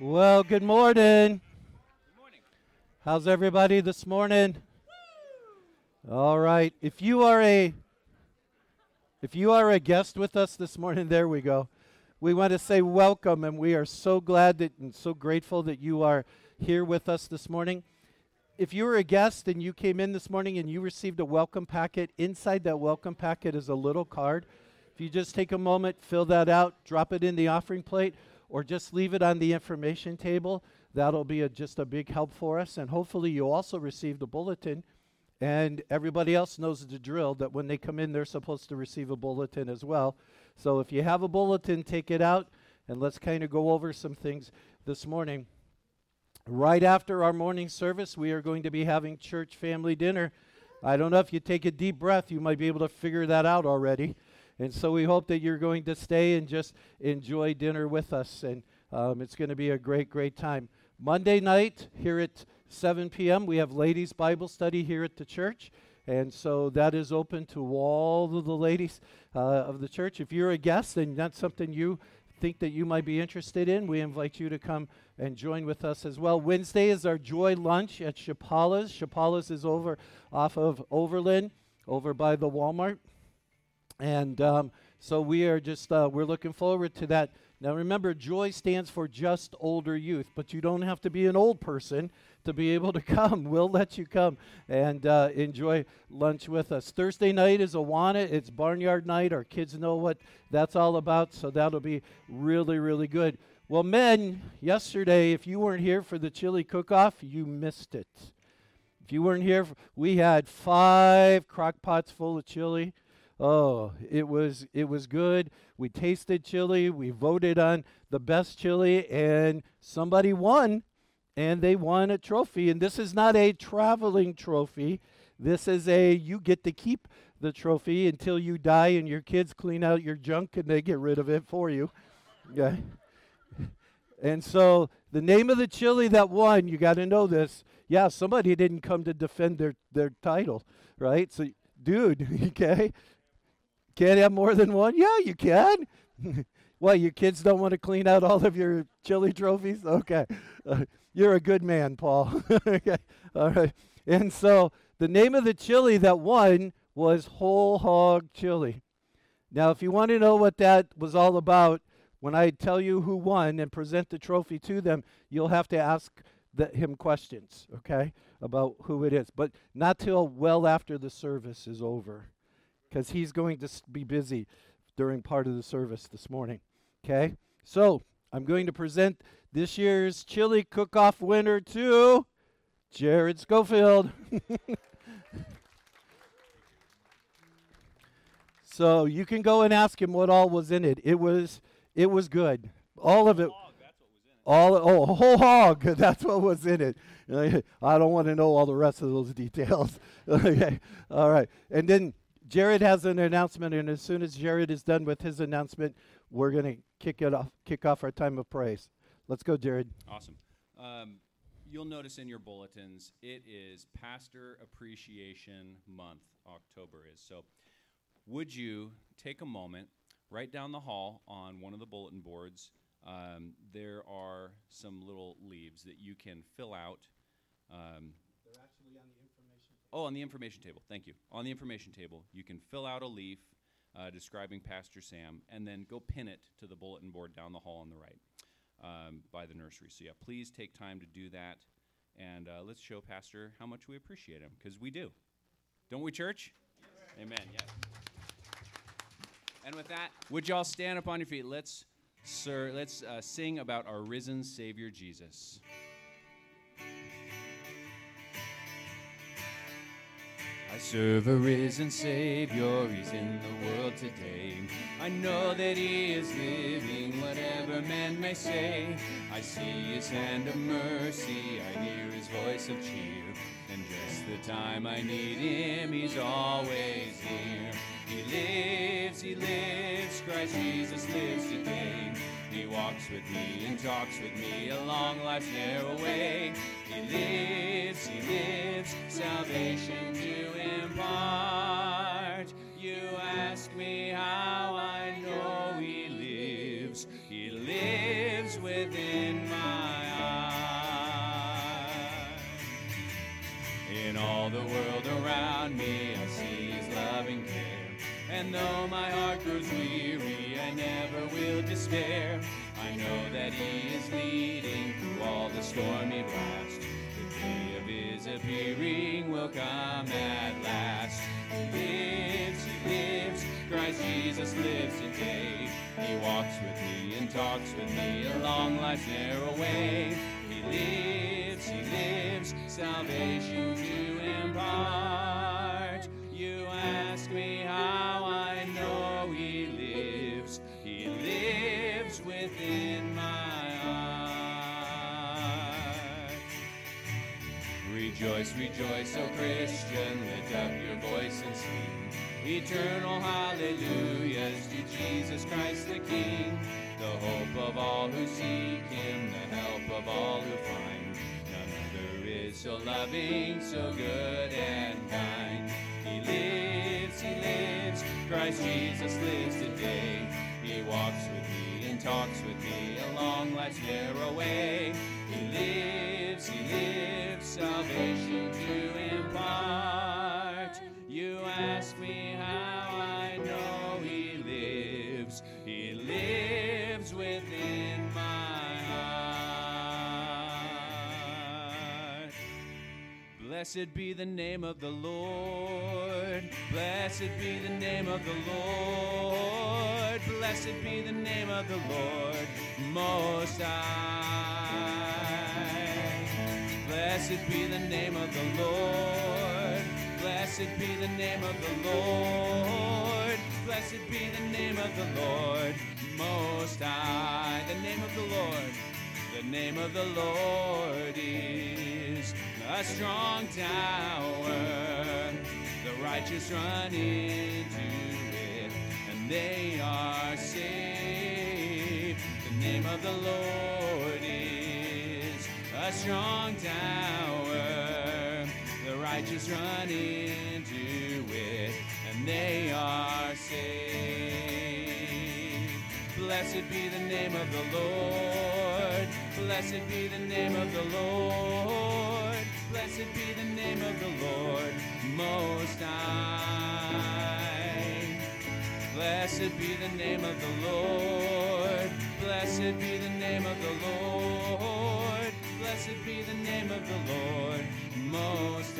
Well, good morning. How's everybody this morning? All right. If you are a guest with us this morning, there we go. We want to say welcome, and we are so glad that and so grateful that you are here with us this morning. If you were a guest and you came in this morning and you received a welcome packet, inside that welcome packet is a little card. If you just take a moment, fill that out, drop it in the offering plate, or just leave it on the information table, that'll be just a big help for us. And hopefully you also received a bulletin, and everybody else knows the drill that when they come in, they're supposed to receive a bulletin as well. So if you have a bulletin, take it out, and let's kind of go over some things this morning. Right after our morning service, we are going to be having church family dinner. I don't know if you take a deep breath, you might be able to figure that out already. And so we hope that you're going to stay and just enjoy dinner with us. And it's going to be a great, great time. Monday night here at 7 p.m., we have ladies' Bible study here at the church. And so that is open to all of the ladies of the church. If you're a guest and that's something you think that you might be interested in, we invite you to come and join with us as well. Wednesday is our Joy Lunch at Chapala's. Chapala's is over off of Overland, over by the Walmart. And so we are just, we're looking forward to that. Now remember, Joy stands for Just Older Youth, but you don't have to be an old person to be able to come. We'll let you come and enjoy lunch with us. Thursday night is Awana. It's Barnyard Night. Our kids know what that's all about, so that'll be really, really good. Well, men, yesterday, if you weren't here for the chili cook-off, you missed it. If you weren't here, we had 5 crock pots full of chili. Oh, it was good. We tasted chili. We voted on the best chili, and somebody won, and they won a trophy. And this is not a traveling trophy. This is you get to keep the trophy until you die, and your kids clean out your junk, and they get rid of it for you. Yeah. And so the name of the chili that won, you got to know this. Yeah, somebody didn't come to defend their title, right? So, dude, okay. Can't have more than one? Yeah, you can. What, your kids don't want to clean out all of your chili trophies? Okay. You're a good man, Paul. Okay. All right. And so the name of the chili that won was Whole Hog Chili. Now, if you want to know what that was all about, when I tell you who won and present the trophy to them, you'll have to ask him questions, okay, about who it is. But not till well after the service is over, because he's going to be busy during part of the service this morning, okay? So I'm going to present this year's chili cook-off winner to Jared Schofield. So you can go and ask him what all was in it. It was good. All of it. A whole hog. That's what was in it. I don't want to know all the rest of those details. Okay. All right. And then Jared has an announcement, and as soon as Jared is done with his announcement, we're going to kick off our time of praise. Let's go, Jared. Awesome. You'll notice in your bulletins, it is Pastor Appreciation Month, October is. So would you take a moment, right down the hall on one of the bulletin boards, there are some little leaves that you can fill out. They're actually on the information table. Oh, on the information table. Thank you. On the information table, you can fill out a leaf describing Pastor Sam, and then go pin it to the bulletin board down the hall on the right by the nursery. So yeah, please take time to do that, and let's show Pastor how much we appreciate him, because we do. Don't we, church? Yes. Amen. Yes. And with that, would y'all stand up on your feet? Let's sing about our risen Savior Jesus. I serve a risen Savior, He's in the world today. I know that He is living, whatever men may say. I see His hand of mercy, I hear His voice of cheer. And just the time I need Him, He's always here. He lives, Christ Jesus lives today. He walks with me and talks with me along life's narrow way. He lives, salvation to impart. You ask me how I know He lives within my the world around me, I see his loving care. And though my heart grows weary, I never will despair. I know that he is leading through all the stormy blast. The day of his appearing will come at last. He lives, Christ Jesus lives today. He walks with me and talks with me along life's narrow way. He lives, salvation to impart. You ask me how I know he lives. He lives within my heart. Rejoice, rejoice, O Christian, lift up your voice and sing eternal hallelujahs to Jesus Christ the King, the hope of all who seek him, the help of all who find. None other is so loving, so good and kind. He lives, Christ Jesus lives today. He walks with me and talks with me along life's narrow way. He lives, salvation to impart. You ask me how I know he lives. He lives within my heart. Blessed be the name of the Lord. Blessed be the name of the Lord. Blessed be the name of the Lord Most High. Blessed be the name of the Lord. Blessed be the name of the Lord. Blessed be the name of the Lord Most High. The name of the Lord. The name of the Lord is a strong tower. The righteous run into it, and they are saved. The name of the Lord is a strong tower. The righteous run into it, and they are saved. Blessed be the name of the Lord. Blessed be the name of the Lord. Blessed be the name of the Lord Most High. Blessed be the name of the Lord. Blessed be the name of the Lord. Blessed be the name of the Lord Most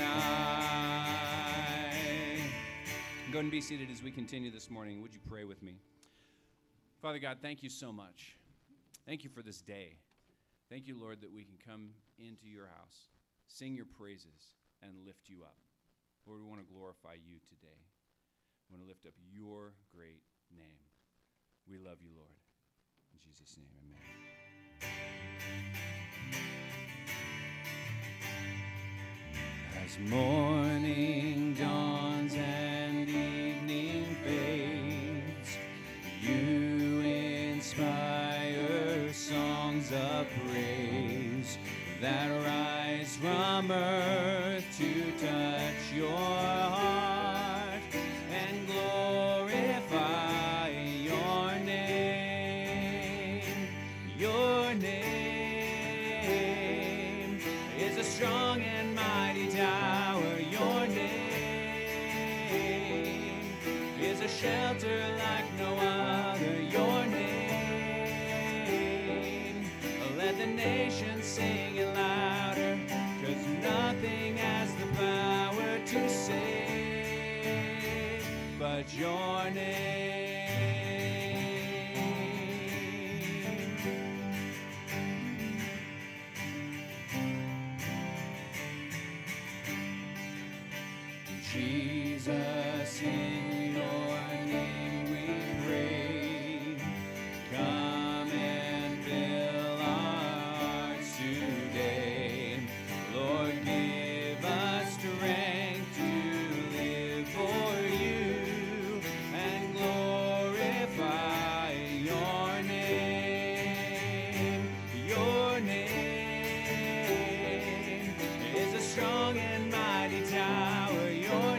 High. Go and be seated as we continue this morning. Would you pray with me? Father God, thank you so much. Thank you for this day. Thank you, Lord, that we can come into your house, sing your praises, and lift you up. Lord, we want to glorify you today. We want to lift up your great name. We love you, Lord. In Jesus' name, amen. As morning dawns and evening fades, you inspire songs of praise that rise from earth to touch your heart and glorify your name. Your name is a strong and mighty tower. Your name is a shelter like no other. Your name, let the nations sing it louder, 'cause nothing has the power to save but your name. Jesus, in your name we pray. Come and fill our hearts today. Lord, give us strength to live for you and glorify your name. Your name is a strong and mighty tower. Your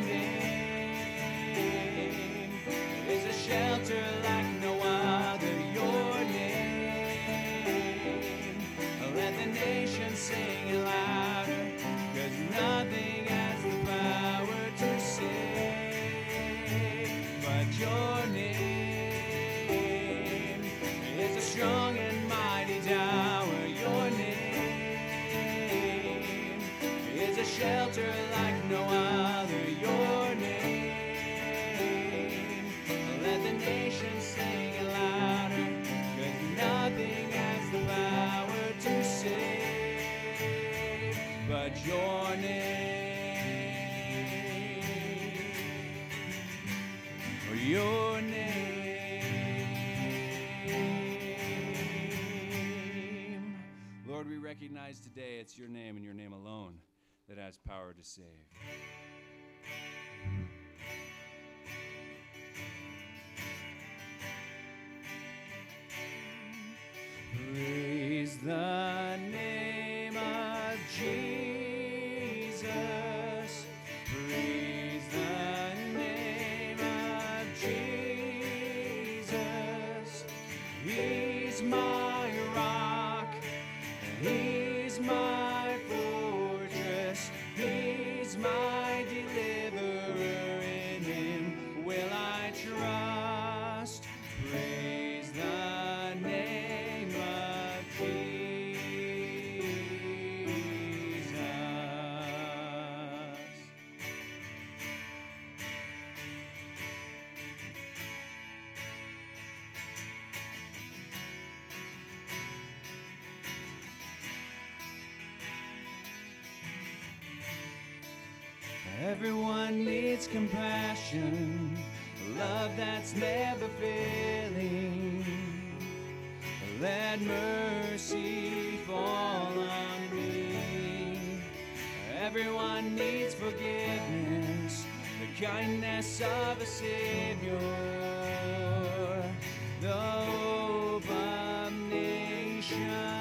name is a shelter like no other. Your name, let the nations sing it louder, 'cause nothing has the power Lord, we recognize today it's your name and your name alone that has power to save. Praise the name of Jesus. Praise the name of Jesus. He's my rock. He's my fortress. He's my deliverer. In him will I trust. Praise the name of Jesus. Everyone needs compassion, a love that's never failing. Let mercy fall on me. Everyone needs forgiveness, the kindness of a Savior, the hope of nations.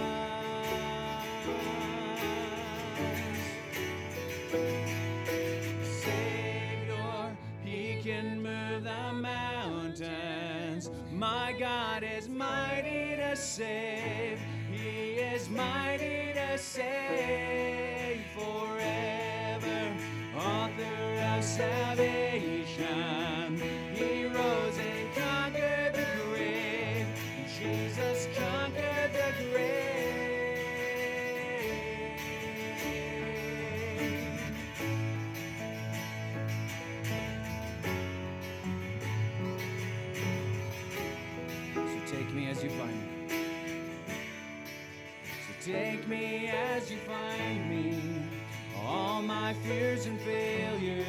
My God is mighty to save. He is mighty to save forever. Author of salvation. He rose and conquered the grave. Jesus conquered the grave. Take me as you find me. So take me as you find me. All my fears and failures.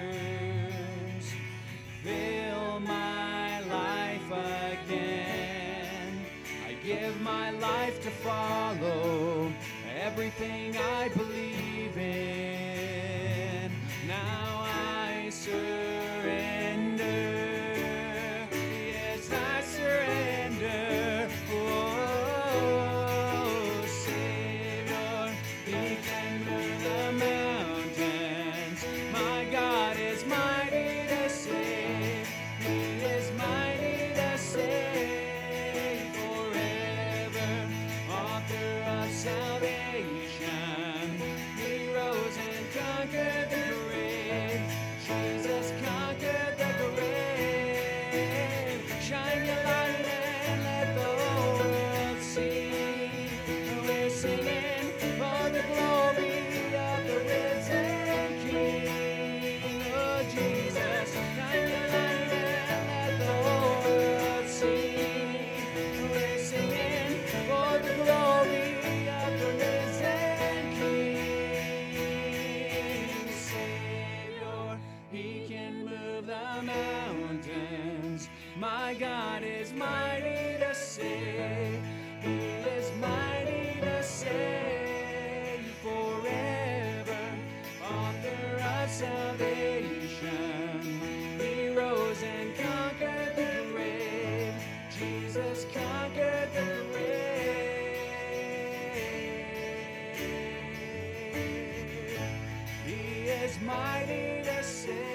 Fill my life again. I give my life to follow everything I believe in. Now I surrender. Yes, I surrender. Oh, Savior, He can move the mountains. My God is mighty to save. He is mighty to save forever. Author of salvation. He rose and conquered the grave. Jesus conquered the grave. Shine your light and let the whole world see. We're singing for the glory of the risen King. Oh, Jesus, shine your light and let the whole world see. We're singing for the glory of the risen King. Savior, He can move the mountains. My God is mighty to save. He is mighty to save forever. Author of salvation. He rose and conquered the grave. Jesus conquered the grave. He is mighty to save.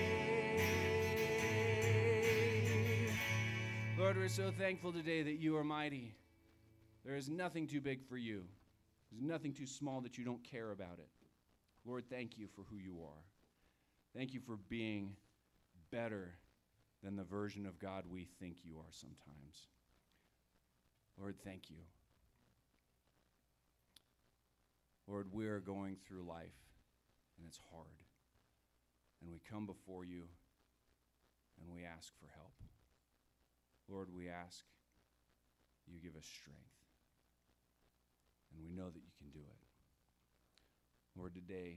Lord, we're so thankful today that you are mighty. There is nothing too big for you. There's nothing too small that you don't care about it. Lord, thank you for who you are. Thank you for being better than the version of God we think you are sometimes. Lord, thank you. Lord, we're going through life, and it's hard. And we come before you, and we ask for help. Lord, we ask you give us strength. And we know that you can do it. Lord, today,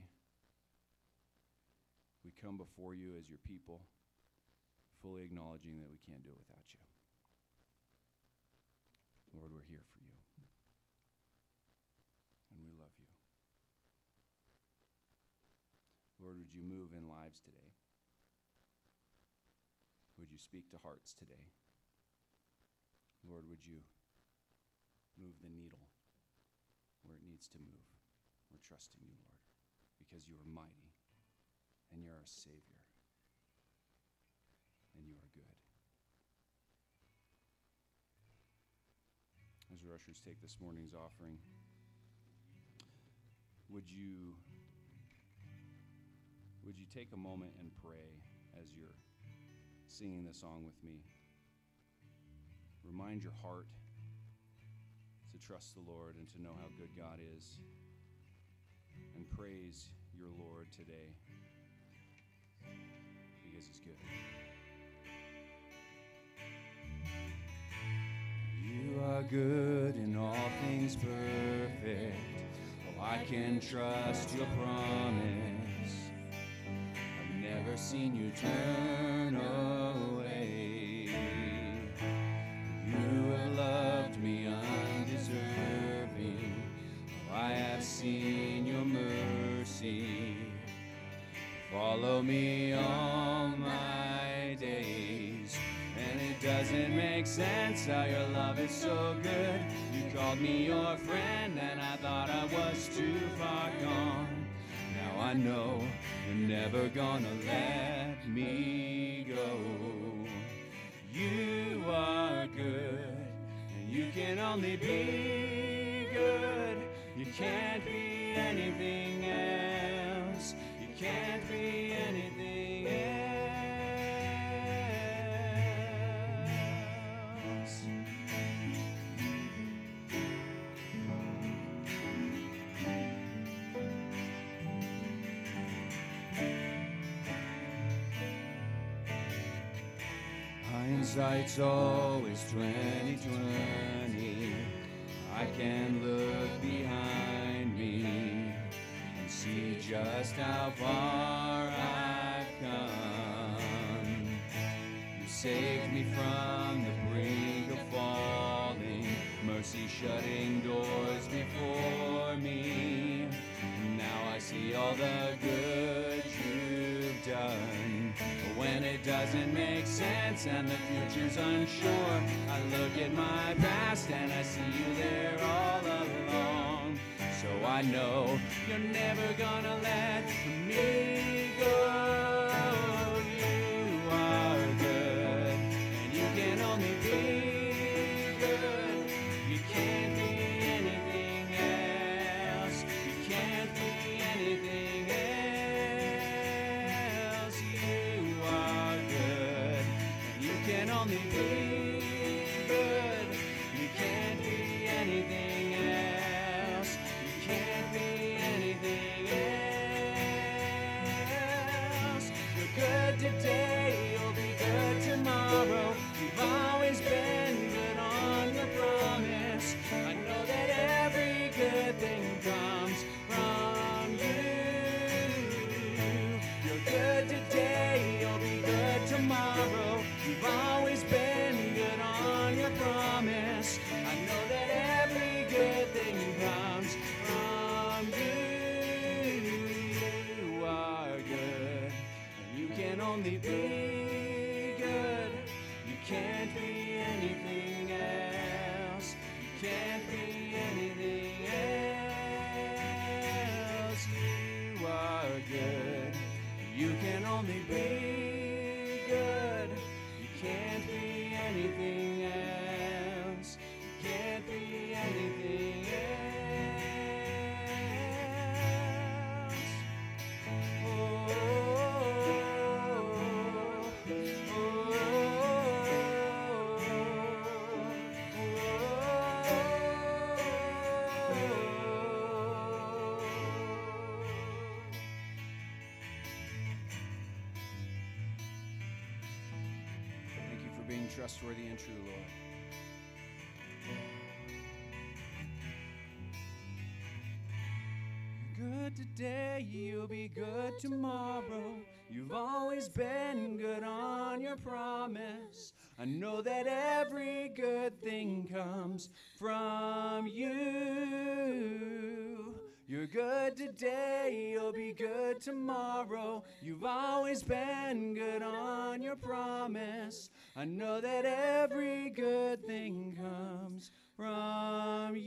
we come before you as your people, fully acknowledging that we can't do it without you. Lord, we're here for you. would you move in lives today? Would you speak to hearts today? Lord, would you move the needle where it needs to move? We're trusting you, Lord, because you are mighty, and you're our Savior, and you are good. As our ushers take this morning's offering, would you take a moment and pray as you're singing the song with me? Remind your heart to trust the Lord and to know how good God is, and praise your Lord today because he's good. You are good and all things perfect. Oh, I can trust your promise. I've never seen you turn away. You have loved me undeserving. Oh, I have seen your mercy. Follow me all my days. And it doesn't make sense how your love is so good. You called me your friend and I thought I was too far gone. Now I know you're never gonna let me go. You are good and you can only be good. You can't be anything else. You can't be anything else. Hindsight's always 20/20. I can look behind me and see just how far I've come. You saved me from the brink of falling, mercy shutting doors before me. Now I see all the good you've done. But when it doesn't make sense and the future's unsure, I look at my past and I see you there all along. So I know you're never gonna let me go. You are good, and you can only be good. You can't be anything else. You can't be anything else. You are good, and you can only be good. You can't be anything else. You can't be anything else. You're good today, you'll be good tomorrow. You've always been good on your promise. I know that every good thing comes from you. You're good today, you'll be good tomorrow. You've always been good on your promise. I know that every good thing comes from you. You are good, and you can only be good. You can't be anything else. You can't be anything else. You are good. You can only be good. You can't be anything else. You can't be anything else. Oh, thank you for being trustworthy and true, Lord. You're good today, you'll be good tomorrow. You've always been good on your promise. I know that every good thing comes from you. You're you're good today, you'll be good tomorrow. You've always been good on your promise. I know that every good thing comes from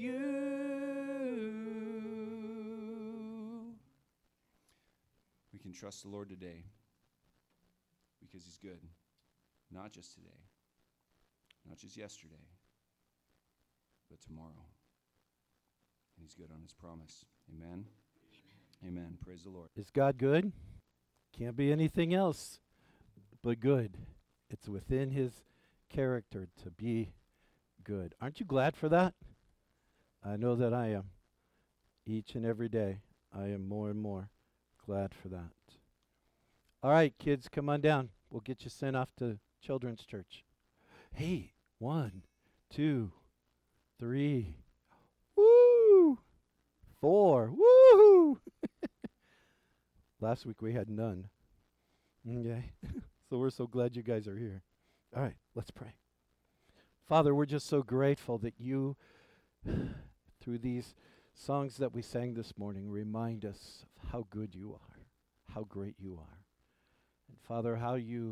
you. We can trust the Lord today because he's good. Not just today, not just yesterday, but tomorrow. And he's good on his promise. Amen? Amen. Praise the Lord. Is God good? Can't be anything else but good. It's within his character to be good. Aren't you glad for that? I know that I am. Each and every day, I am more and more glad for that. All right, kids, come on down. We'll get you sent off to Children's Church. Hey, 1, 2, 3. Woo! 4. Woo! Last week we had none. Okay. So we're so glad you guys are here. All right, let's pray. Father, we're just so grateful that you, through these songs that we sang this morning, remind us of how good you are, how great you are. And Father, how you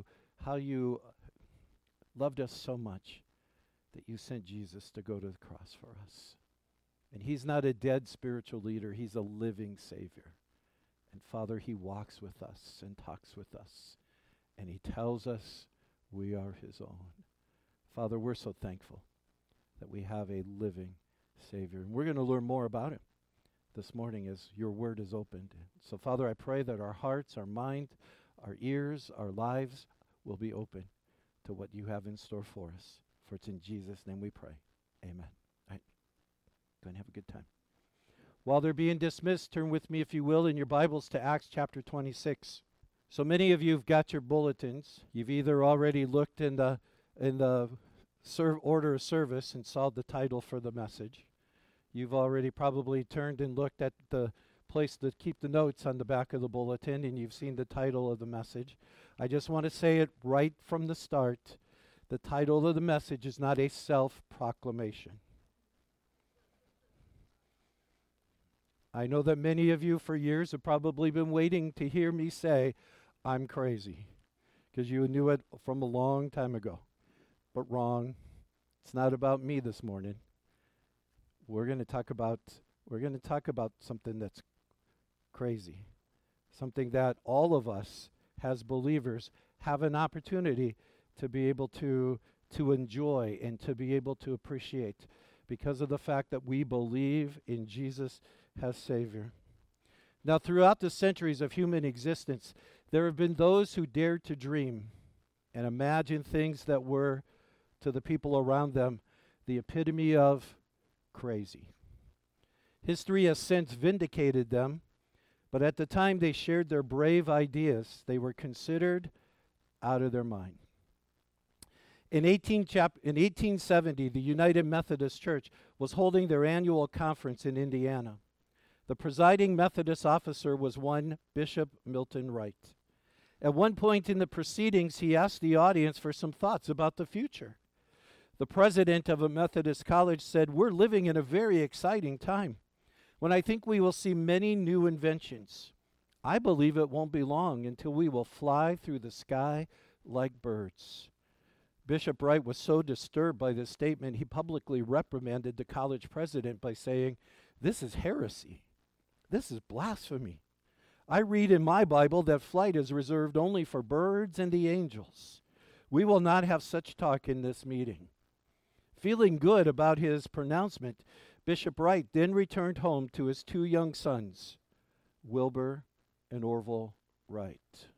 loved us so much that you sent Jesus to go to the cross for us. And he's not a dead spiritual leader, he's a living Savior. And Father, he walks with us and talks with us. And he tells us we are his own. Father, we're so thankful that we have a living Savior. And we're going to learn more about him this morning as your word is opened. So Father, I pray that our hearts, our mind, our ears, our lives will be open to what you have in store for us. For it's in Jesus' name we pray. Amen. All right. Go and have a good time. While they're being dismissed, turn with me, if you will, in your Bibles to Acts chapter 26. So many of you have got your bulletins. You've either already looked in the order of service and saw the title for the message. You've already probably turned and looked at the place to keep the notes on the back of the bulletin, and you've seen the title of the message. I just want to say it right from the start. The title of the message is not a self-proclamation. I know that many of you for years have probably been waiting to hear me say, I'm crazy, because you knew it from a long time ago. But wrong. It's not about me this morning. We're going to talk about something that's crazy, something that all of us as believers have an opportunity to be able to enjoy and to be able to appreciate because of the fact that we believe in Jesus as Savior. Now, throughout the centuries of human existence, there have been those who dared to dream and imagine things that were, to the people around them, the epitome of crazy. History has since vindicated them, but at the time they shared their brave ideas, they were considered out of their mind. In 1870, the United Methodist Church was holding their annual conference in Indiana. The presiding Methodist officer was one Bishop Milton Wright. At one point in the proceedings, he asked the audience for some thoughts about the future. The president of a Methodist college said, "We're living in a very exciting time when I think we will see many new inventions. I believe it won't be long until we will fly through the sky like birds." Bishop Wright was so disturbed by this statement, he publicly reprimanded the college president by saying, "This is heresy. This is blasphemy. I read in my Bible that flight is reserved only for birds and the angels. We will not have such talk in this meeting." Feeling good about his pronouncement, Bishop Wright then returned home to his two young sons, Wilbur and Orville Wright.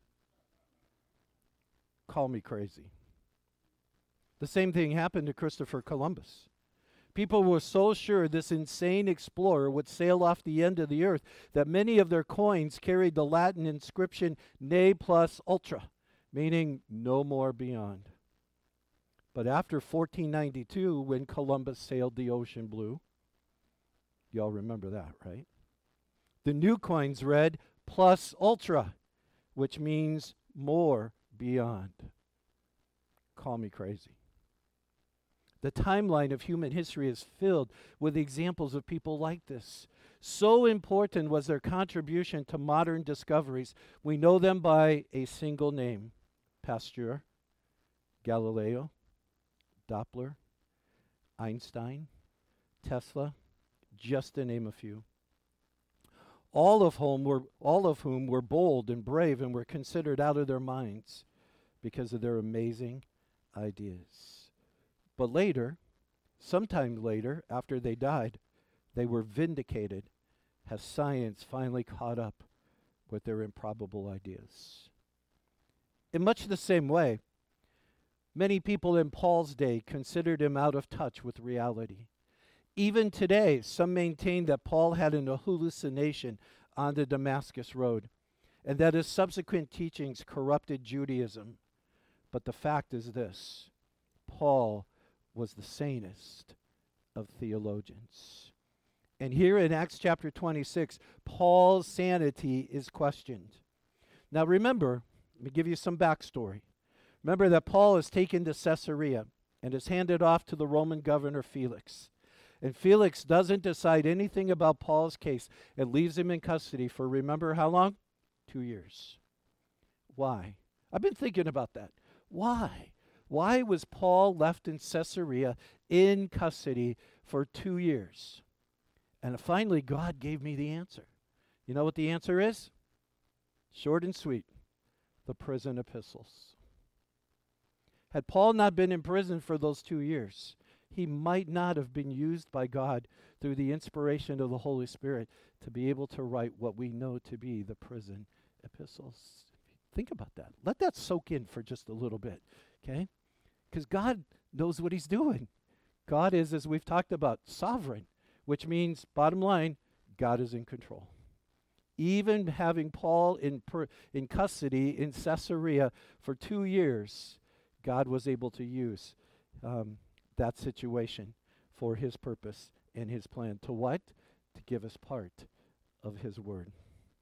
Call me crazy. The same thing happened to Christopher Columbus. People were so sure this insane explorer would sail off the end of the earth that many of their coins carried the Latin inscription Ne plus ultra, meaning no more beyond. But after 1492, when Columbus sailed the ocean blue, y'all remember that, right? The new coins read plus ultra, which means more beyond. Call me crazy. The timeline of human history is filled with examples of people like this. So important was their contribution to modern discoveries. We know them by a single name: Pasteur, Galileo, Doppler, Einstein, Tesla, just to name a few. All of whom were bold and brave and were considered out of their minds because of their amazing ideas. But later, sometime later, after they died, they were vindicated as science finally caught up with their improbable ideas. In much the same way, many people in Paul's day considered him out of touch with reality. Even today, some maintain that Paul had an hallucination on the Damascus Road and that his subsequent teachings corrupted Judaism. But the fact is this: Paul was the sanest of theologians. And here in Acts chapter 26, Paul's sanity is questioned. Now remember, let me give you some backstory. Remember that Paul is taken to Caesarea and is handed off to the Roman governor Felix. And Felix doesn't decide anything about Paul's case and leaves him in custody for, remember how long? 2 years. Why? I've been thinking about that. Why? Why was Paul left in Caesarea in custody for 2 years? And finally, God gave me the answer. You know what the answer is? Short and sweet: the prison epistles. Had Paul not been in prison for those 2 years, he might not have been used by God through the inspiration of the Holy Spirit to be able to write what we know to be the prison epistles. Think about that. Let that soak in for just a little bit, okay? Because God knows what he's doing. God is, as we've talked about, sovereign, which means, bottom line, God is in control. Even having Paul in custody in Caesarea for 2 years, God was able to use that situation for his purpose and his plan. To what? To give us part of his word.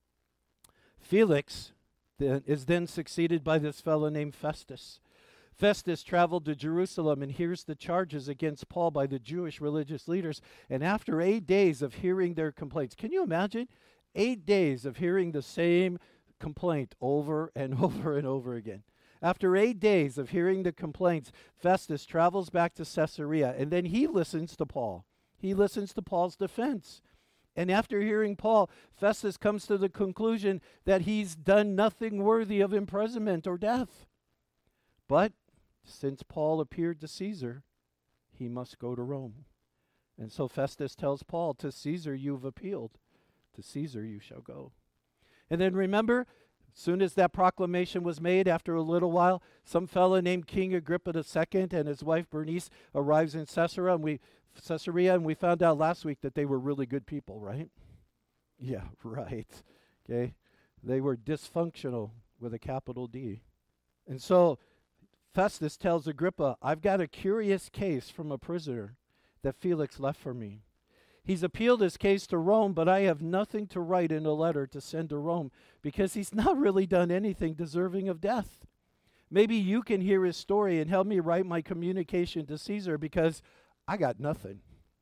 Felix is then succeeded by this fellow named Festus. Festus traveled to Jerusalem and hears the charges against Paul by the Jewish religious leaders. And after 8 days of hearing their complaints, can you imagine? 8 days of hearing the same complaint over and over and over again. After 8 days of hearing the complaints, Festus travels back to Caesarea, and then he listens to Paul. He listens to Paul's defense. And after hearing Paul, Festus comes to the conclusion that he's done nothing worthy of imprisonment or death. But since Paul appeared to Caesar, he must go to Rome. And so Festus tells Paul, "To Caesar you've appealed, to Caesar you shall go." And then remember, as soon as that proclamation was made, after a little while, some fellow named King Agrippa II and his wife Bernice arrives in Caesarea, and we found out last week that they were really good people, right? Yeah, right. Okay. They were dysfunctional with a capital D. And so Festus tells Agrippa, "I've got a curious case from a prisoner that Felix left for me. He's appealed his case to Rome, but I have nothing to write in a letter to send to Rome because he's not really done anything deserving of death. Maybe you can hear his story and help me write my communication to Caesar because I got nothing."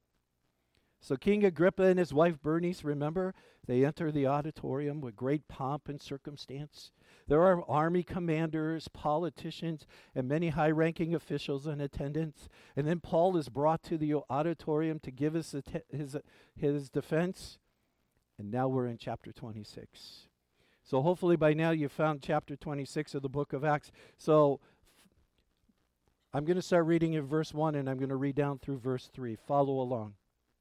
So King Agrippa and his wife Bernice, remember, they enter the auditorium with great pomp and circumstance. There are army commanders, politicians, and many high-ranking officials in attendance. And then Paul is brought to the auditorium to give his defense. And now we're in chapter 26. So hopefully by now you've found chapter 26 of the book of Acts. So I'm going to start reading in verse 1, and I'm going to read down through verse 3. Follow along.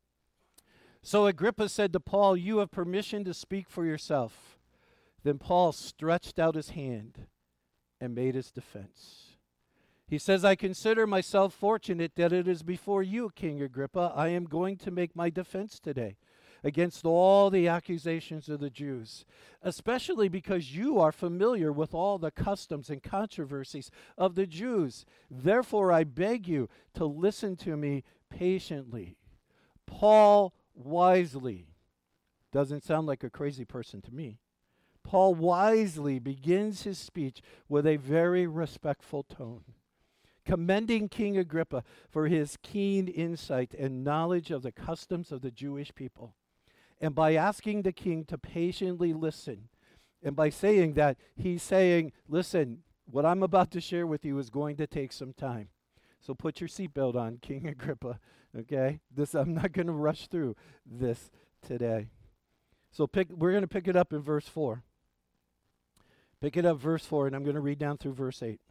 So Agrippa said to Paul, "You have permission to speak for yourself." Then Paul stretched out his hand and made his defense. He says, "I consider myself fortunate that it is before you, King Agrippa, I am going to make my defense today against all the accusations of the Jews, especially because you are familiar with all the customs and controversies of the Jews. Therefore, I beg you to listen to me patiently." Paul wisely, doesn't sound like a crazy person to me. Paul wisely begins his speech with a very respectful tone, commending King Agrippa for his keen insight and knowledge of the customs of the Jewish people. And by asking the king to patiently listen, and by saying that, he's saying, listen, what I'm about to share with you is going to take some time. So put your seatbelt on, King Agrippa, okay? I'm not going to rush through this today. So we're going to pick it up in verse 4. Pick it up, verse 4, and I'm going to read down through verse 8.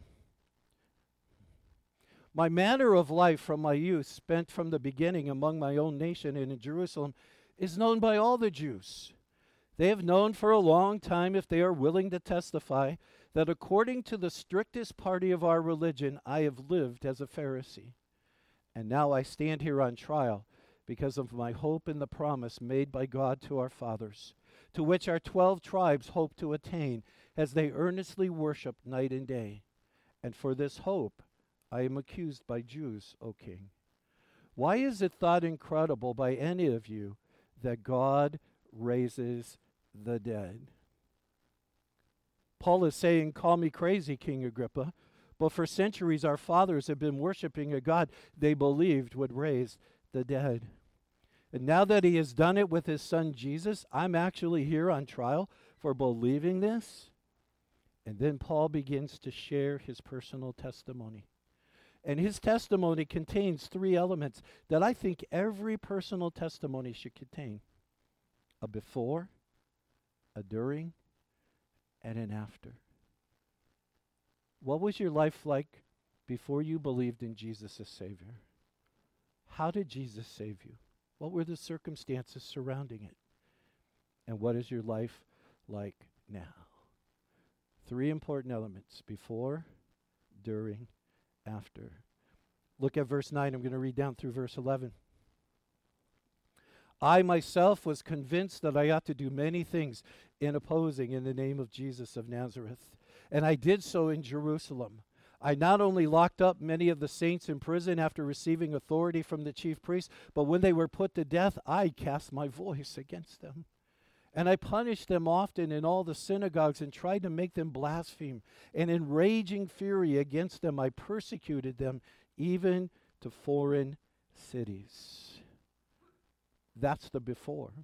My manner of life from my youth, spent from the beginning among my own nation and in Jerusalem, is known by all the Jews. They have known for a long time, if they are willing to testify, that according to the strictest party of our religion, I have lived as a Pharisee. And now I stand here on trial because of my hope in the promise made by God to our fathers, to which our 12 tribes hope to attain as they earnestly worship night and day. And for this hope I am accused by Jews, O king. Why is it thought incredible by any of you that God raises the dead? Paul is saying, call me crazy, King Agrippa, but for centuries our fathers have been worshiping a God they believed would raise the dead. And now that he has done it with his son Jesus, I'm actually here on trial for believing this. And then Paul begins to share his personal testimony. And his testimony contains 3 elements that I think every personal testimony should contain: a before, a during, and an after. What was your life like before you believed in Jesus as Savior? How did Jesus save you? What were the circumstances surrounding it? And what is your life like now? 3 important elements: before, during, after. Look at verse 9. I'm going to read down through verse 11. I myself was convinced that I ought to do many things in opposing in the name of Jesus of Nazareth, and I did so in Jerusalem. I not only locked up many of the saints in prison after receiving authority from the chief priests, but when they were put to death, I cast my voice against them. And I punished them often in all the synagogues and tried to make them blaspheme. And in raging fury against them, I persecuted them even to foreign cities. That's the before.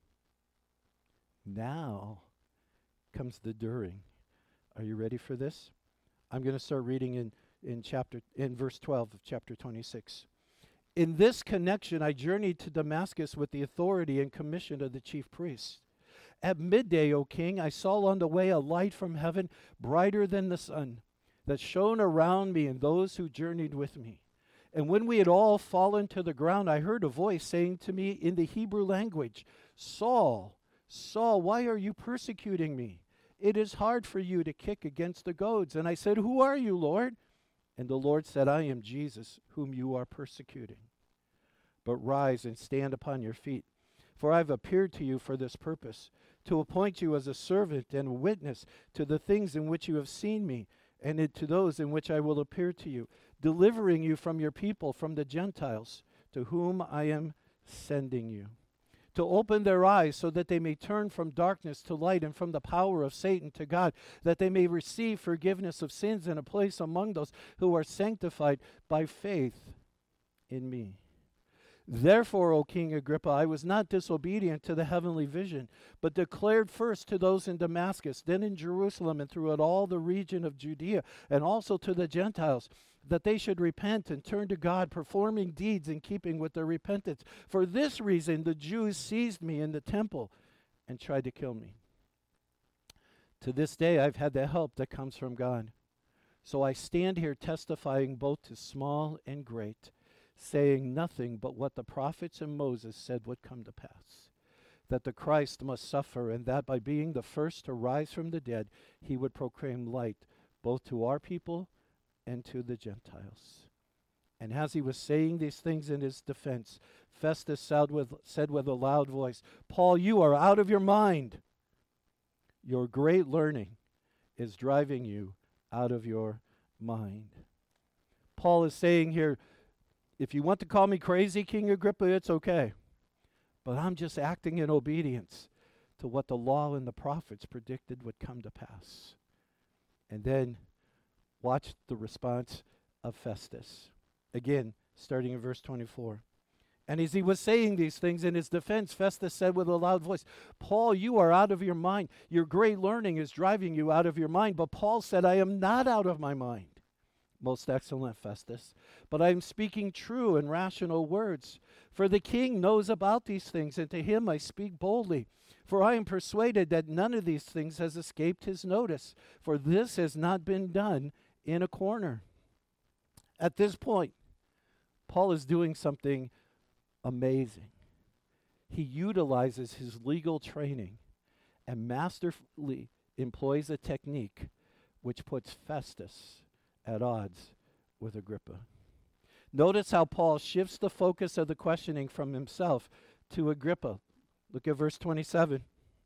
Now comes the during. Are you ready for this? I'm going to start reading in verse 12 of chapter 26. In this connection, I journeyed to Damascus with the authority and commission of the chief priests. At midday, O king, I saw on the way a light from heaven, brighter than the sun, that shone around me and those who journeyed with me. And when we had all fallen to the ground, I heard a voice saying to me in the Hebrew language, Saul, Saul, why are you persecuting me? It is hard for you to kick against the goads. And I said, Who are you, Lord? And the Lord said, I am Jesus, whom you are persecuting. But rise and stand upon your feet, for I have appeared to you for this purpose, to appoint you as a servant and a witness to the things in which you have seen me, and to those in which I will appear to you, delivering you from your people, from the Gentiles, to whom I am sending you, to open their eyes so that they may turn from darkness to light and from the power of Satan to God, that they may receive forgiveness of sins and a place among those who are sanctified by faith in me. Therefore, O King Agrippa, I was not disobedient to the heavenly vision, but declared first to those in Damascus, then in Jerusalem, and throughout all the region of Judea, and also to the Gentiles, that they should repent and turn to God, performing deeds in keeping with their repentance. For this reason, the Jews seized me in the temple and tried to kill me. To this day, I've had the help that comes from God. So I stand here testifying both to small and great, saying nothing but what the prophets and Moses said would come to pass, that the Christ must suffer, and that by being the first to rise from the dead, he would proclaim light both to our people and to the Gentiles. And as he was saying these things in his defense, Festus said with a loud voice, Paul, you are out of your mind. Your great learning is driving you out of your mind. Paul is saying here, if you want to call me crazy, King Agrippa, it's okay. But I'm just acting in obedience to what the law and the prophets predicted would come to pass. And then watch the response of Festus. Again, starting in verse 24. And as he was saying these things in his defense, Festus said with a loud voice, Paul, you are out of your mind. Your great learning is driving you out of your mind. But Paul said, I am not out of my mind. Most excellent, Festus. But I am speaking true and rational words. For the king knows about these things, and to him I speak boldly. For I am persuaded that none of these things has escaped his notice. For this has not been done in a corner. At this point, Paul is doing something amazing. He utilizes his legal training and masterfully employs a technique which puts Festus at odds with Agrippa. Notice how Paul shifts the focus of the questioning from himself to Agrippa. Look at verse 27.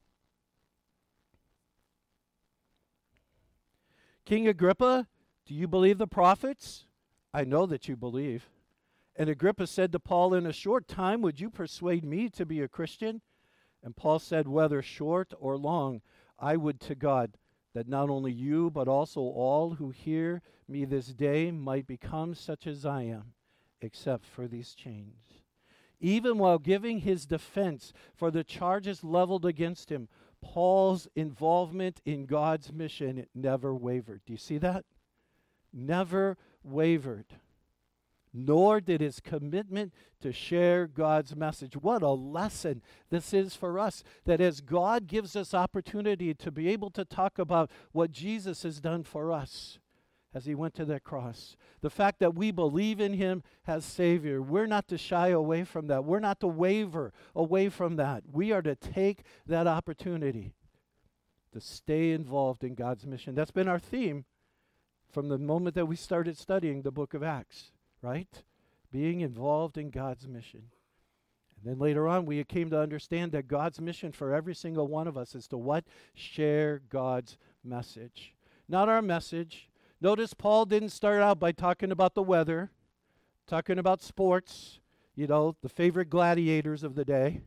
King Agrippa, do you believe the prophets? I know that you believe. And Agrippa said to Paul, in a short time, would you persuade me to be a Christian? And Paul said, whether short or long, I would to God that not only you, but also all who hear me this day might become such as I am, except for these chains. Even while giving his defense for the charges leveled against him, Paul's involvement in God's mission never wavered. Do you see that? Never wavered. Nor did his commitment to share God's message. What a lesson this is for us, that as God gives us opportunity to be able to talk about what Jesus has done for us as he went to that cross, the fact that we believe in him as Savior, we're not to shy away from that. We're not to waver away from that. We are to take that opportunity to stay involved in God's mission. That's been our theme from the moment that we started studying the book of Acts. Right? Being involved in God's mission. And then later on, we came to understand that God's mission for every single one of us is to what? Share God's message. Not our message. Notice Paul didn't start out by talking about the weather, talking about sports, the favorite gladiators of the day.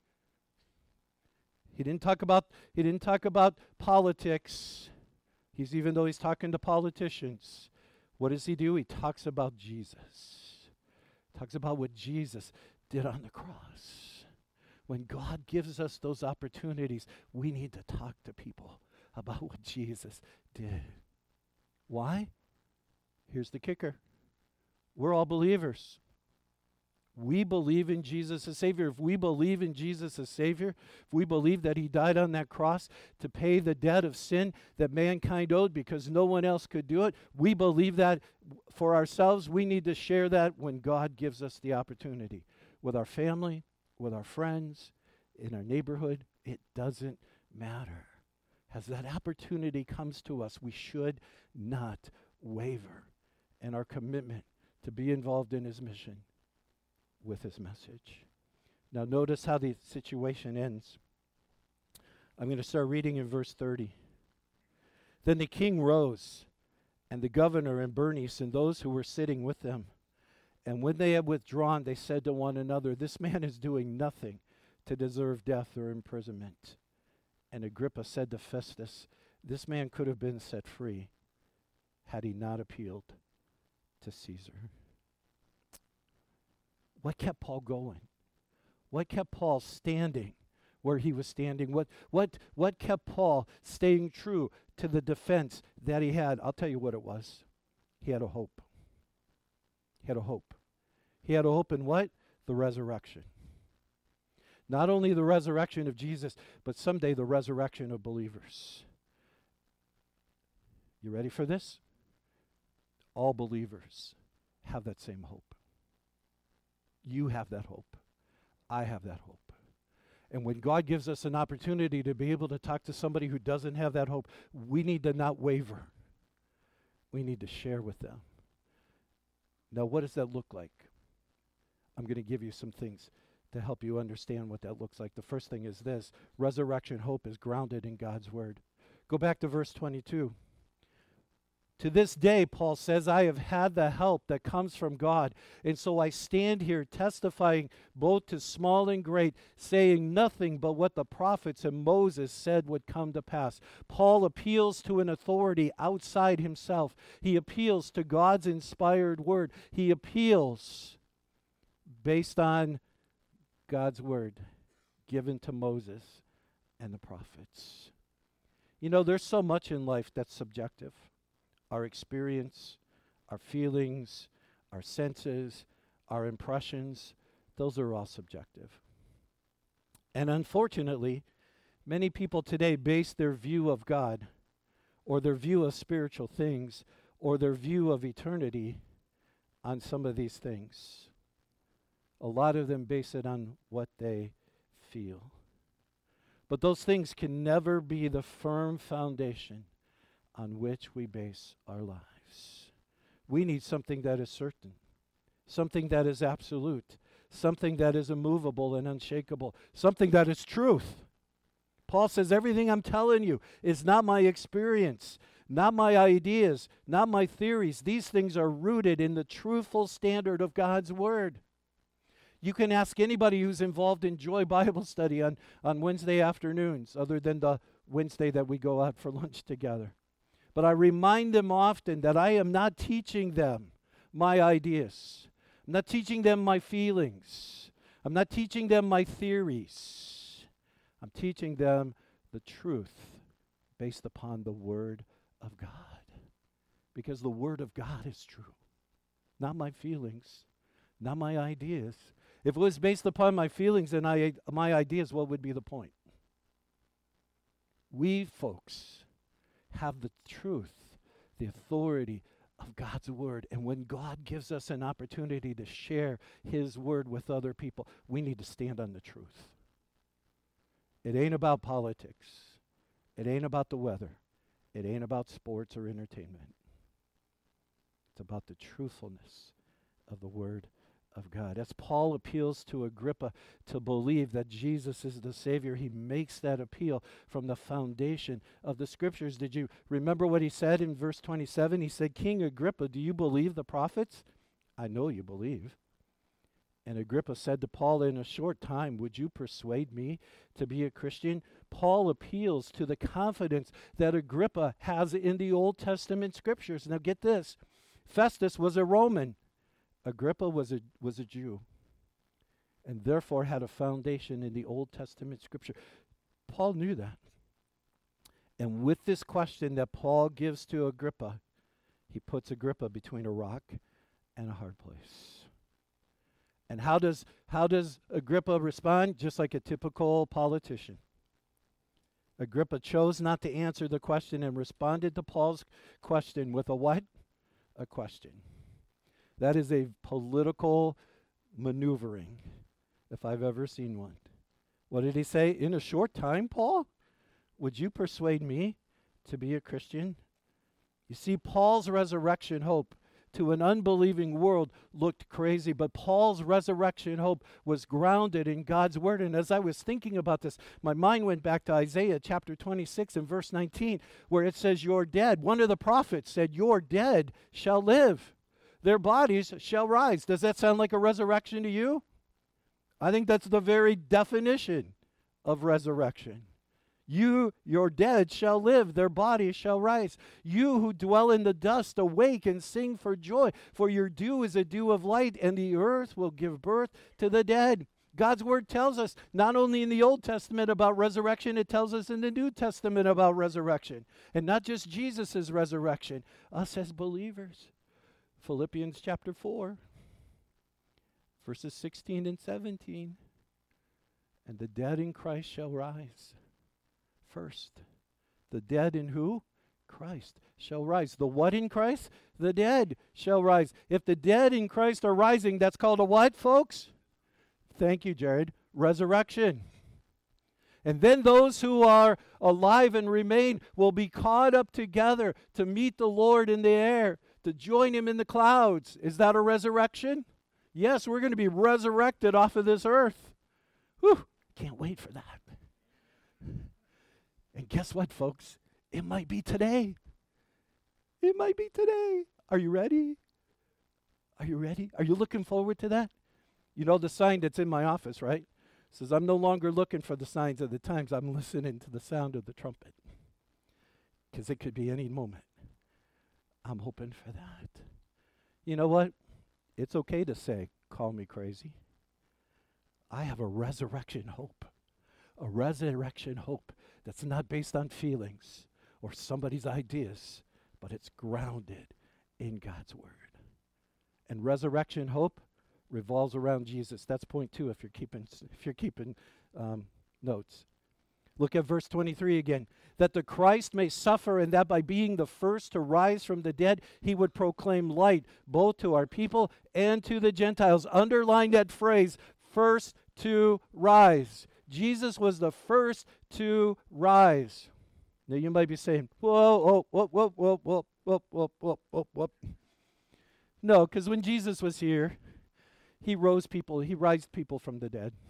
He didn't talk about politics. Even though he's talking to politicians. What does he do? He talks about Jesus. Talks about what Jesus did on the cross. When God gives us those opportunities, we need to talk to people about what Jesus did. Why? Here's the kicker. We're all believers. We believe in Jesus as Savior. If we believe in Jesus as Savior, if we believe that he died on that cross to pay the debt of sin that mankind owed because no one else could do it, we believe that for ourselves. We need to share that when God gives us the opportunity. With our family, with our friends, in our neighborhood, it doesn't matter. As that opportunity comes to us, we should not waver in our commitment to be involved in his mission with his message. Now notice how the situation ends. I'm going to start reading in verse 30. Then the king rose, and the governor and Bernice and those who were sitting with them. And when they had withdrawn, they said to one another, this man is doing nothing to deserve death or imprisonment. And Agrippa said to Festus, this man could have been set free had he not appealed to Caesar. What kept Paul going? What kept Paul standing where he was standing? What kept Paul staying true to the defense that he had? I'll tell you what it was. He had a hope. He had a hope. He had a hope in what? The resurrection. Not only the resurrection of Jesus, but someday the resurrection of believers. You ready for this? All believers have that same hope. You have that hope. I have that hope. And when God gives us an opportunity to be able to talk to somebody who doesn't have that hope, we need to not waver. We need to share with them. Now, what does that look like? I'm going to give you some things to help you understand what that looks like. The first thing is this: resurrection hope is grounded in God's word. Go back to verse 22. To this day, Paul says, I have had the help that comes from God, and so I stand here testifying both to small and great, saying nothing but what the prophets and Moses said would come to pass. Paul appeals to an authority outside himself. He appeals to God's inspired word. He appeals based on God's word given to Moses and the prophets. You know, there's so much in life that's subjective. Our experience, our feelings, our senses, our impressions, those are all subjective. And unfortunately, many people today base their view of God or their view of spiritual things or their view of eternity on some of these things. A lot of them base it on what they feel. But those things can never be the firm foundation on which we base our lives. We need something that is certain, something that is absolute, something that is immovable and unshakable, something that is truth. Paul says, everything I'm telling you is not my experience, not my ideas, not my theories. These things are rooted in the truthful standard of God's word. You can ask anybody who's involved in Joy Bible Study on Wednesday afternoons, other than the Wednesday that we go out for lunch together. But I remind them often that I am not teaching them my ideas. I'm not teaching them my feelings. I'm not teaching them my theories. I'm teaching them the truth based upon the Word of God. Because the Word of God is true. Not my feelings, not my ideas. If it was based upon my feelings and my ideas, what would be the point? We, folks, have the truth, the authority of God's word. And when God gives us an opportunity to share his word with other people, we need to stand on the truth. It ain't about politics. It ain't about the weather. It ain't about sports or entertainment. It's about the truthfulness of the word of God. As Paul appeals to Agrippa to believe that Jesus is the Savior, he makes that appeal from the foundation of the Scriptures. Did you remember what he said in verse 27? He said, King Agrippa, do you believe the prophets? I know you believe. And Agrippa said to Paul, in a short time, would you persuade me to be a Christian? Paul appeals to the confidence that Agrippa has in the Old Testament Scriptures. Now get this. Festus was a Roman. Agrippa was a Jew, and therefore had a foundation in the Old Testament Scripture. Paul knew that. And with this question that Paul gives to Agrippa, he puts Agrippa between a rock and a hard place. And how does Agrippa respond? Just like a typical politician. Agrippa chose not to answer the question and responded to Paul's question with a what? A question. That is a political maneuvering, if I've ever seen one. What did he say? In a short time, Paul, would you persuade me to be a Christian? You see, Paul's resurrection hope to an unbelieving world looked crazy, but Paul's resurrection hope was grounded in God's word. And as I was thinking about this, my mind went back to Isaiah chapter 26 and verse 19, where it says, "Your dead." One of the prophets said, "Your dead shall live. Their bodies shall rise." Does that sound like a resurrection to you? I think that's the very definition of resurrection. Your dead shall live, their bodies shall rise. You who dwell in the dust, awake and sing for joy, for your dew is a dew of light, and the earth will give birth to the dead. God's word tells us, not only in the Old Testament about resurrection, it tells us in the New Testament about resurrection. And not just Jesus' resurrection, us as believers. Philippians chapter 4, verses 16 and 17. And the dead in Christ shall rise first. The dead in who? Christ shall rise. The what in Christ? The dead shall rise. If the dead in Christ are rising, that's called a what, folks? Thank you, Jared. Resurrection. And then those who are alive and remain will be caught up together to meet the Lord in the air, to join him in the clouds. Is that a resurrection? Yes, we're going to be resurrected off of this earth. Whew, can't wait for that. And guess what, folks? It might be today. It might be today. Are you ready? Are you ready? Are you looking forward to that? You know the sign that's in my office, right? It says, I'm no longer looking for the signs of the times. I'm listening to the sound of the trumpet. Because it could be any moment. I'm hoping for that. You know what? It's okay to say, call me crazy. I have a resurrection hope. A resurrection hope that's not based on feelings or somebody's ideas, but it's grounded in God's word. And resurrection hope revolves around Jesus. That's point 2 if you're keeping notes. Look at verse 23 again. That the Christ may suffer, and that by being the first to rise from the dead, he would proclaim light both to our people and to the Gentiles. Underline that phrase, first to rise. Jesus was the first to rise. Now you might be saying, whoa, whoa, whoa, whoa, whoa, whoa, whoa, whoa, whoa, whoa. No, because when Jesus was here, he raised people from the dead.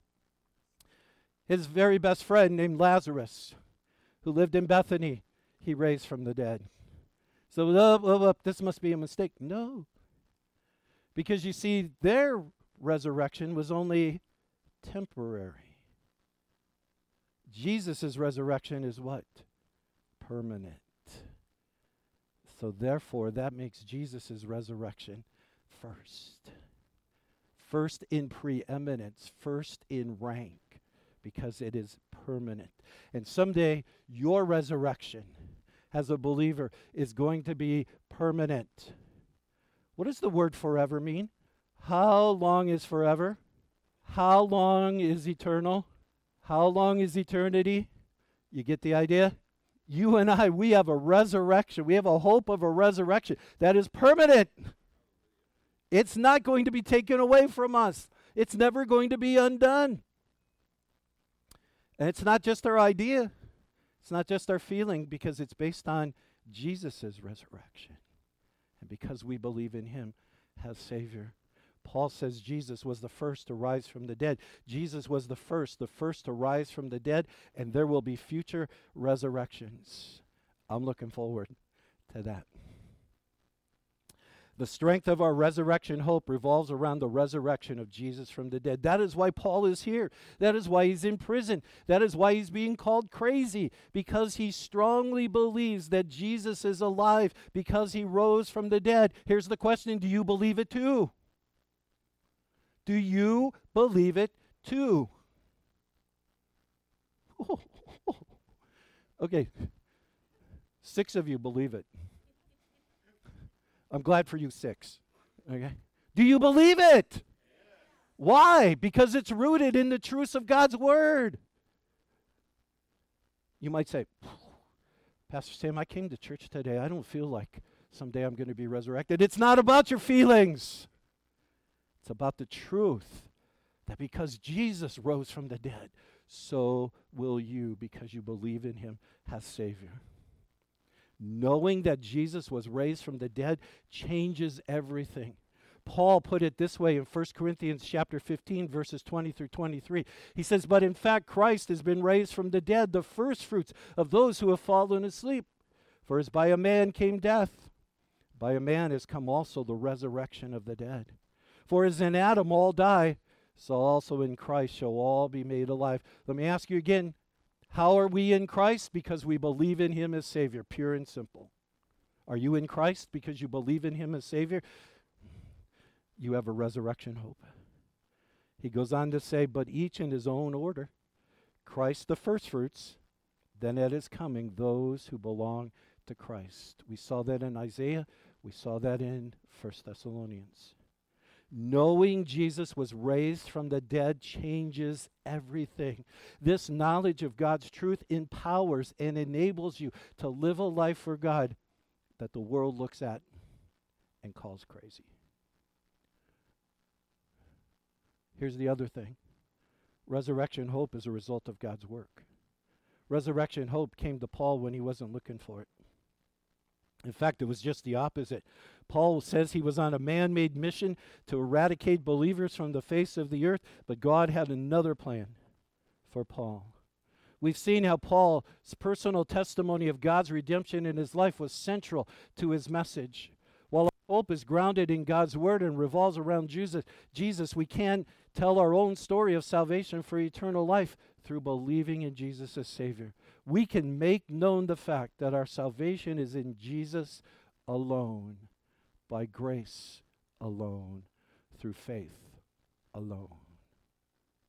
His very best friend named Lazarus, who lived in Bethany, he raised from the dead. So this must be a mistake. No. Because you see, their resurrection was only temporary. Jesus' resurrection is what? Permanent. So therefore, that makes Jesus' resurrection first. First in preeminence, first in rank, because it is permanent. And someday, your resurrection as a believer is going to be permanent. What does the word forever mean? How long is forever? How long is eternal? How long is eternity? You get the idea? You and I, we have a resurrection. We have a hope of a resurrection that is permanent. It's not going to be taken away from us. It's never going to be undone. And it's not just our idea. It's not just our feeling, because it's based on Jesus' resurrection. And because we believe in him as Savior. Paul says Jesus was the first to rise from the dead. Jesus was the first to rise from the dead, and there will be future resurrections. I'm looking forward to that. The strength of our resurrection hope revolves around the resurrection of Jesus from the dead. That is why Paul is here. That is why he's in prison. That is why he's being called crazy, because he strongly believes that Jesus is alive because he rose from the dead. Here's the question, do you believe it too? Do you believe it too? Okay, 6 of you believe it. I'm glad for you 6. Okay? Do you believe it? Yeah. Why? Because it's rooted in the truths of God's word. You might say, Pastor Sam, I came to church today. I don't feel like someday I'm going to be resurrected. It's not about your feelings. It's about the truth that because Jesus rose from the dead, so will you, because you believe in him as Savior. Knowing that Jesus was raised from the dead changes everything. Paul put it this way in 1 Corinthians chapter 15, verses 20 through 23. He says, but in fact, Christ has been raised from the dead, the firstfruits of those who have fallen asleep. For as by a man came death, by a man has come also the resurrection of the dead. For as in Adam all die, so also in Christ shall all be made alive. Let me ask you again, how are we in Christ? Because we believe in him as Savior, pure and simple. Are you in Christ because you believe in him as Savior? You have a resurrection hope. He goes on to say, but each in his own order. Christ the firstfruits, then at his coming, those who belong to Christ. We saw that in Isaiah. We saw that in 1 Thessalonians. Knowing Jesus was raised from the dead changes everything. This knowledge of God's truth empowers and enables you to live a life for God that the world looks at and calls crazy. Here's the other thing. Resurrection hope is a result of God's work. Resurrection hope came to Paul when he wasn't looking for it. In fact, it was just the opposite. Paul says he was on a man-made mission to eradicate believers from the face of the earth, but God had another plan for Paul. We've seen how Paul's personal testimony of God's redemption in his life was central to his message. While our hope is grounded in God's word and revolves around Jesus, we can tell our own story of salvation for eternal life through believing in Jesus as Savior. We can make known the fact that our salvation is in Jesus alone, by grace alone, through faith alone.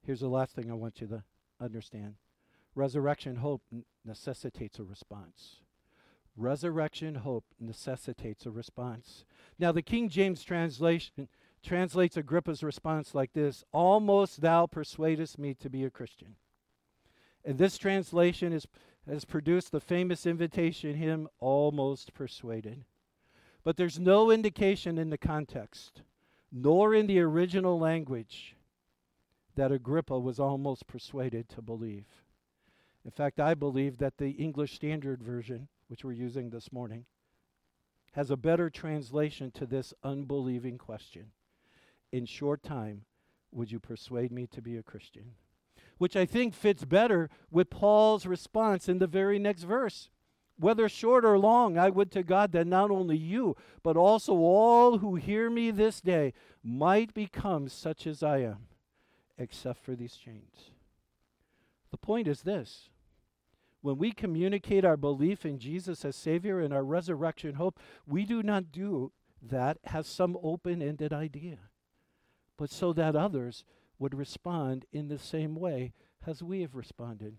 Here's the last thing I want you to understand. Resurrection hope necessitates a response. Resurrection hope necessitates a response. Now, the King James translation translates Agrippa's response like this: "Almost thou persuadest me to be a Christian." And this translation has produced the famous invitation hymn, "Almost Persuaded." But there's no indication in the context, nor in the original language, that Agrippa was almost persuaded to believe. In fact, I believe that the English Standard Version, which we're using this morning, has a better translation to this unbelieving question. In short time, would you persuade me to be a Christian? Which I think fits better with Paul's response in the very next verse. Whether short or long, I would to God that not only you, but also all who hear me this day might become such as I am, except for these chains. The point is this: when we communicate our belief in Jesus as Savior and our resurrection hope, we do not do that as some open-ended idea, but so that others would respond in the same way as we have responded.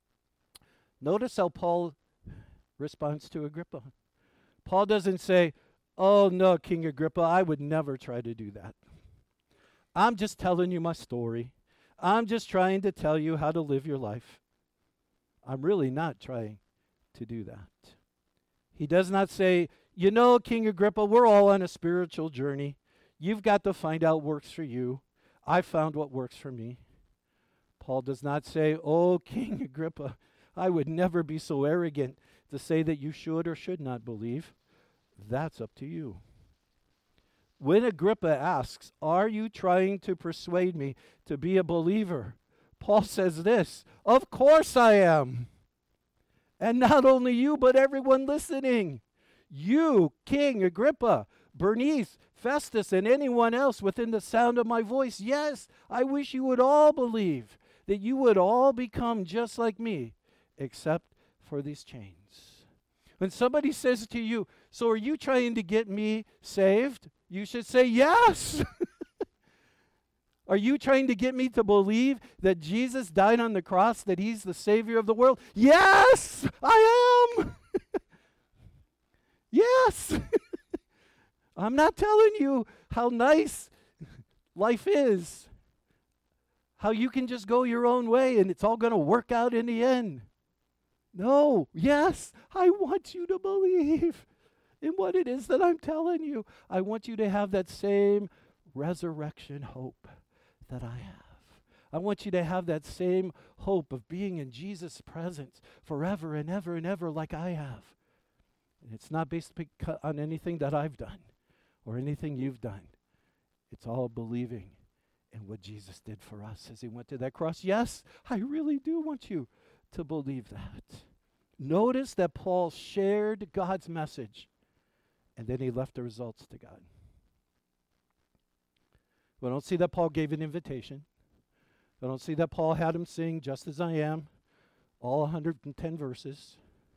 Notice how Paul responds to Agrippa. Paul doesn't say, "Oh no, King Agrippa, I would never try to do that. I'm just telling you my story. I'm just trying to tell you how to live your life. I'm really not trying to do that." He does not say, "You know, King Agrippa, we're all on a spiritual journey. You've got to find out what works for you. I found what works for me." Paul does not say, "Oh, King Agrippa, I would never be so arrogant to say that you should or should not believe. That's up to you." When Agrippa asks, "Are you trying to persuade me to be a believer?" Paul says this: "Of course I am. And not only you, but everyone listening. You, King Agrippa, Bernice, Festus, and anyone else within the sound of my voice. Yes, I wish you would all believe, that you would all become just like me, except for these chains." When somebody says to you, "So are you trying to get me saved?" you should say, "Yes." Are you trying to get me to believe that Jesus died on the cross, that he's the Savior of the world? Yes, I am. Yes. I'm not telling you how nice life is, how you can just go your own way and it's all going to work out in the end. No, yes, I want you to believe in what it is that I'm telling you. I want you to have that same resurrection hope that I have. I want you to have that same hope of being in Jesus' presence forever and ever and ever like I have. And it's not based on anything that I've done or anything you've done. It's all believing in what Jesus did for us as he went to that cross. Yes, I really do want you to believe that. Notice that Paul shared God's message and then he left the results to God. We don't see that Paul gave an invitation. We don't see that Paul had him sing "Just As I Am," all 110 verses.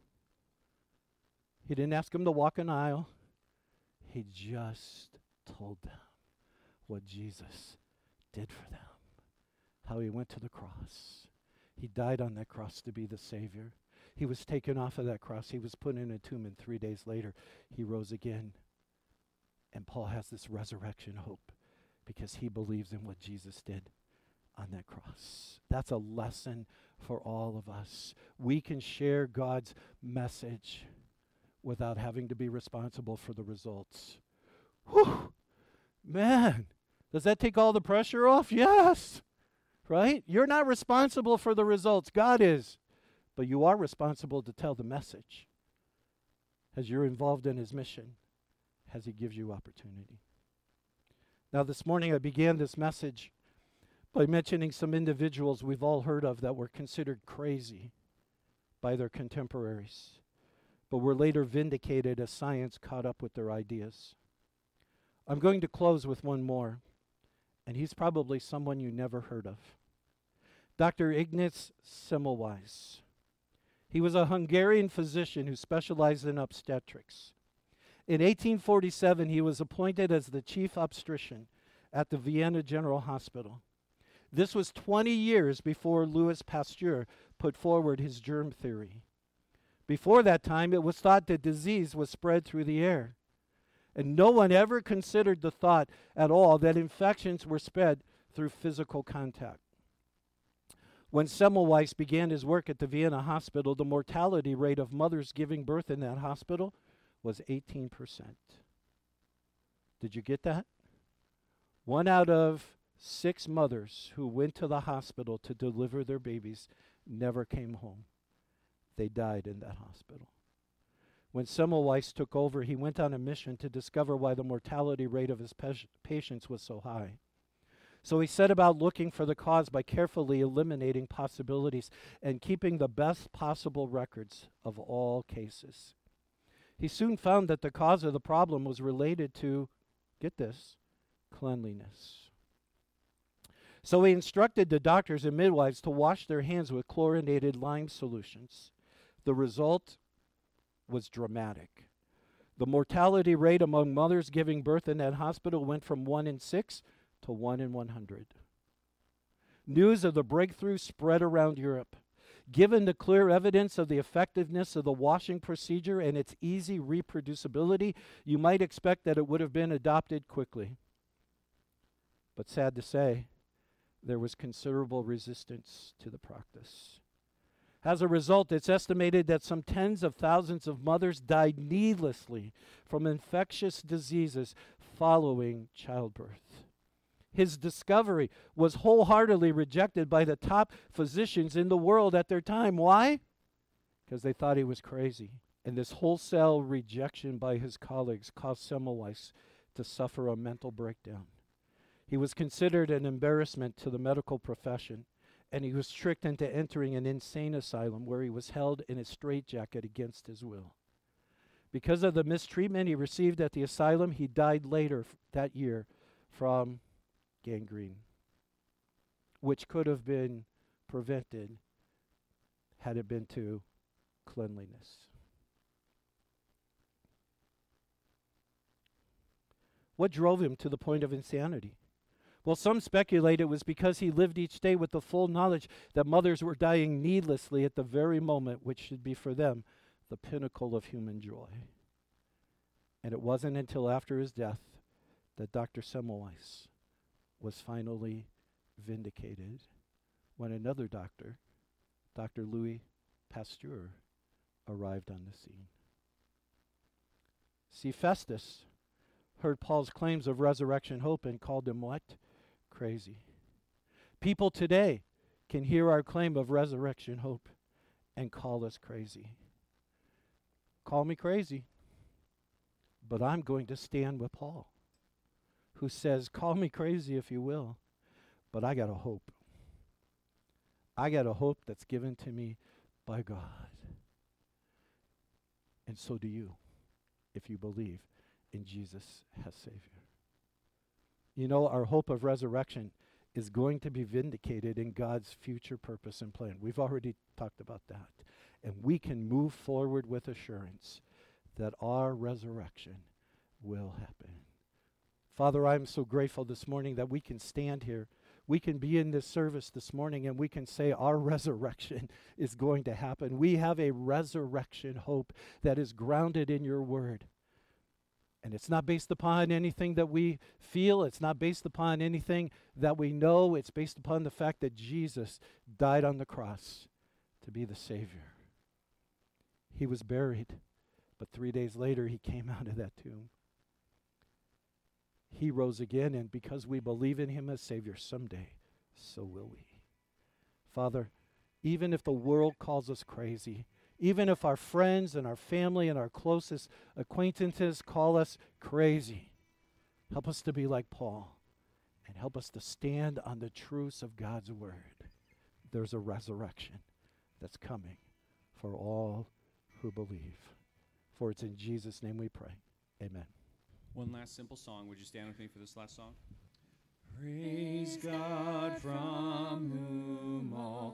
He didn't ask him to walk an aisle. He just told them what Jesus did for them, how he went to the cross. He died on that cross to be the Savior. He was taken off of that cross. He was put in a tomb, and 3 days later, he rose again. And Paul has this resurrection hope because he believes in what Jesus did on that cross. That's a lesson for all of us. We can share God's message without having to be responsible for the results. Whew! Man, does that take all the pressure off? Yes! Right? You're not responsible for the results. God is. But you are responsible to tell the message as you're involved in his mission, as he gives you opportunity. Now, this morning I began this message by mentioning some individuals we've all heard of that were considered crazy by their contemporaries, but were later vindicated as science caught up with their ideas. I'm going to close with one more, and he's probably someone you never heard of. Dr. Ignaz Semmelweis. He was a Hungarian physician who specialized in obstetrics. In 1847, he was appointed as the chief obstetrician at the Vienna General Hospital. This was 20 years before Louis Pasteur put forward his germ theory. Before that time, it was thought that disease was spread through the air. And no one ever considered the thought at all that infections were spread through physical contact. When Semmelweis began his work at the Vienna hospital, the mortality rate of mothers giving birth in that hospital was 18%. Did you get that? 1 out of 6 mothers who went to the hospital to deliver their babies never came home. They died in that hospital. When Semmelweis took over, he went on a mission to discover why the mortality rate of his patients was so high. So he set about looking for the cause by carefully eliminating possibilities and keeping the best possible records of all cases. He soon found that the cause of the problem was related to, get this, cleanliness. So he instructed the doctors and midwives to wash their hands with chlorinated lime solutions. The result was dramatic. The mortality rate among mothers giving birth in that hospital went from 1 in 6 to 1 in 100. News of the breakthrough spread around Europe. Given the clear evidence of the effectiveness of the washing procedure and its easy reproducibility, you might expect that it would have been adopted quickly. But sad to say, there was considerable resistance to the practice. As a result, it's estimated that some tens of thousands of mothers died needlessly from infectious diseases following childbirth. His discovery was wholeheartedly rejected by the top physicians in the world at their time. Why? Because they thought he was crazy. And this wholesale rejection by his colleagues caused Semmelweis to suffer a mental breakdown. He was considered an embarrassment to the medical profession, and he was tricked into entering an insane asylum where he was held in a straitjacket against his will. Because of the mistreatment he received at the asylum, he died later that year from gangrene, which could have been prevented had it been to cleanliness. What drove him to the point of insanity? Well, some speculate it was because he lived each day with the full knowledge that mothers were dying needlessly at the very moment which should be for them the pinnacle of human joy. And it wasn't until after his death that Dr. Semmelweis was finally vindicated when another doctor, Dr. Louis Pasteur, arrived on the scene. See, Festus heard Paul's claims of resurrection hope and called him what? Crazy. People today can hear our claim of resurrection hope and call us crazy. Call me crazy, but I'm going to stand with Paul, who says, call me crazy if you will, but I got a hope. I got a hope that's given to me by God. And so do you, if you believe in Jesus as Savior. You know, our hope of resurrection is going to be vindicated in God's future purpose and plan. We've already talked about that. And we can move forward with assurance that our resurrection will happen. Father, I'm so grateful this morning that we can stand here. We can be in this service this morning and we can say our resurrection is going to happen. We have a resurrection hope that is grounded in your word. And it's not based upon anything that we feel. It's not based upon anything that we know. It's based upon the fact that Jesus died on the cross to be the Savior. He was buried, but 3 days later he came out of that tomb. He rose again, and because we believe in him as Savior, someday, so will we. Father, even if the world calls us crazy, even if our friends and our family and our closest acquaintances call us crazy, help us to be like Paul and help us to stand on the truths of God's word. There's a resurrection that's coming for all who believe. For it's in Jesus' name we pray. Amen. One last simple song. Would you stand with me for this last song? Praise God from whom all